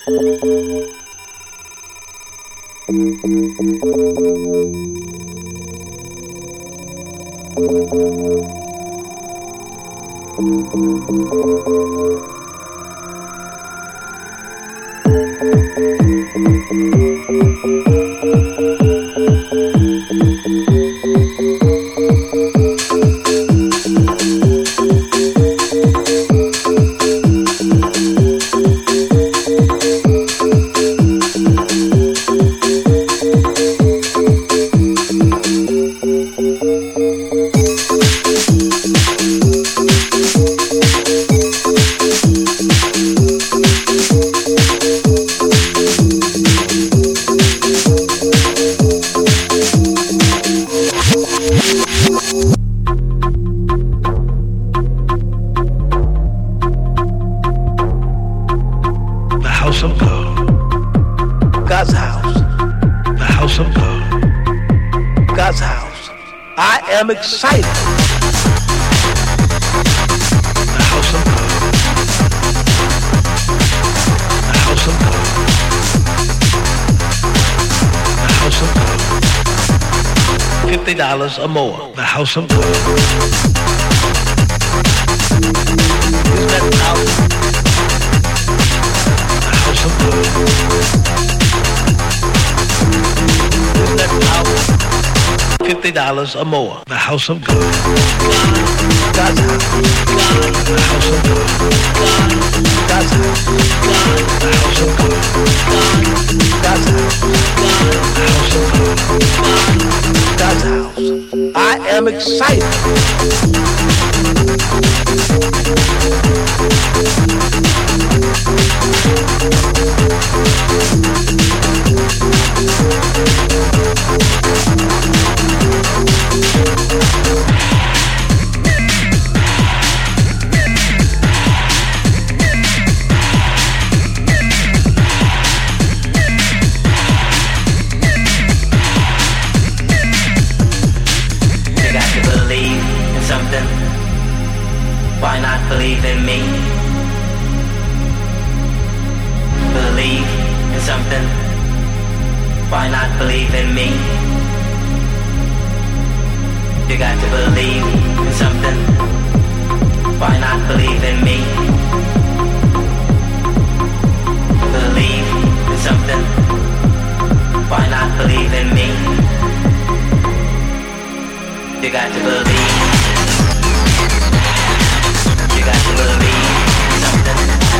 I'm excited. The house of God. The house of God. The house of God. $50 or more. The house of God. Is that out? The house of God. Is that out? $50 or more. The house of God. God's house. The house of God. God's house. The house of God. God's house. The house of God. God's house. I am excited. Why not believe in me? Believe in something. Why not believe in me? You got to believe in something. Why not believe in me? Believe in something. Why not believe in me? You got to believe. You got to believe something.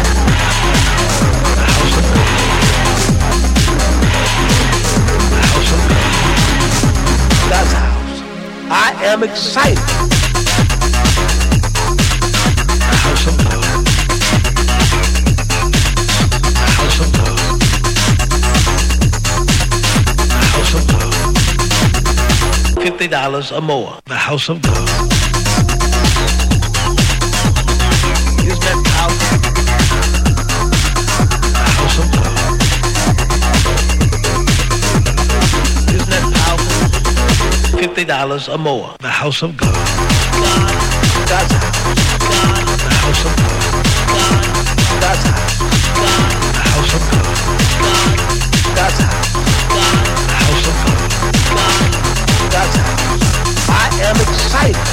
The house of God. The house of God. God's house. I am excited. The house of God. The house of God. The house of God. $50 or more. The house of God. $50 or more. The house of God. God's house. The house of God. God's house. The house of God. God's house. The house of God. God's house. I am excited.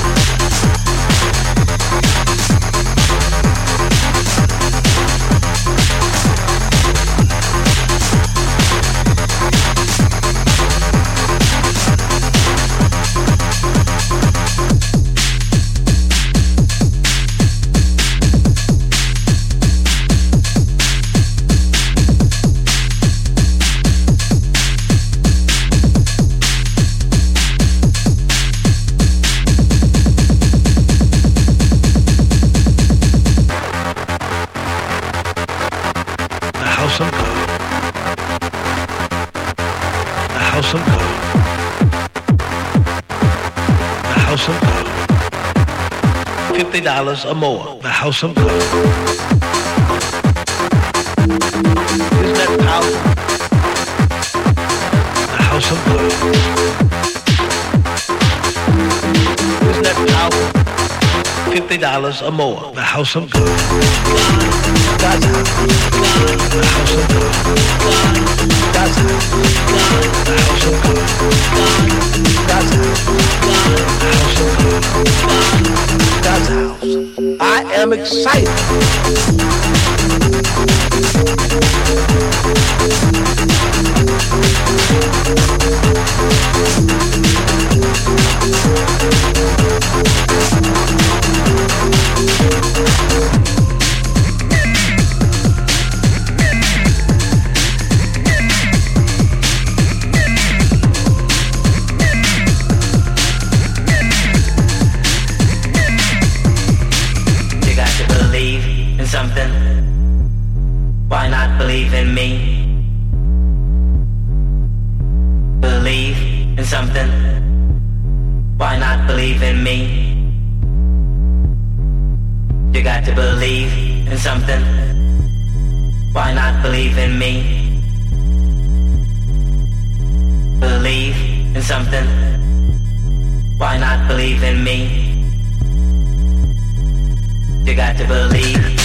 $50 or more. The house of God. Isn't that powerful? The house of God. Isn't that powerful? $50 or more. The house of God. God's house. The house of God. excited. Something. Why not believe in me? Believe in something. Why not believe in me? You got to believe in something. Why not believe in me? Believe in something. Why not believe in me? You got to believe.